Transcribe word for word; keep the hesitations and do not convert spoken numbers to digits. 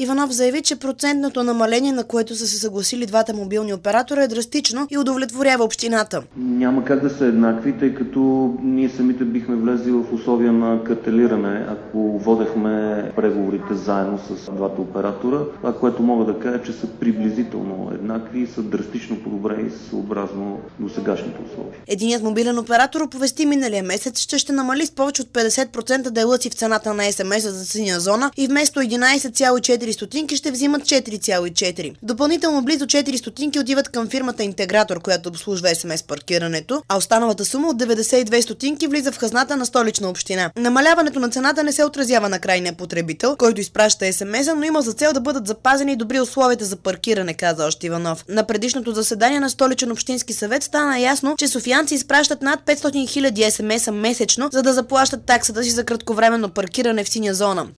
Иванов заяви, че процентното намаление, на което са се съгласили двата мобилни оператора, е драстично и удовлетворява общината. Няма как да са еднакви, тъй като ние самите бихме влезли в условия на картелиране, ако водехме преговорите заедно с двата оператора. Това, което мога да кажа, че са приблизително еднакви и са драстично подобрени съобразно досегашните условия. Единият мобилен оператор оповести миналия месец, че ще намали с повече от петдесет процента дела си в цената на ес ем ес за синя зона и вместо единадесет цяло и четири стотинки ще взимат четири цяло и четири. Допълнително близо четири стотинки отиват към фирмата Интегратор, която обслужва ес ем ес паркирането, а останалата сума от деветдесет и две стотинки влиза в хазната на Столична община. Намаляването на цената не се отразява на крайния потребител, който изпраща ес ем ес-а, но има за цел да бъдат запазени добри условията за паркиране, каза още Иванов. На предишното заседание на Столичен общински съвет стана ясно, че софиянци изпращат над петстотин хиляди ес ем ес-а месечно, за да заплащат таксата си за кратковременно паркиране в синя зона.